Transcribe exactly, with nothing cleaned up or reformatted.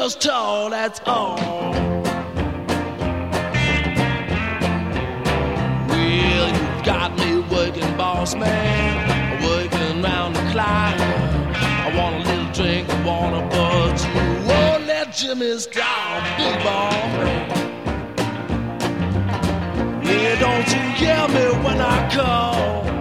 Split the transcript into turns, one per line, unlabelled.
just tall, that's all. Well, you got me working, boss man, working round the clock. I want a little drink of water, but you won't let Jimmy stop, big ball. Yeah, don't you hear me when I call?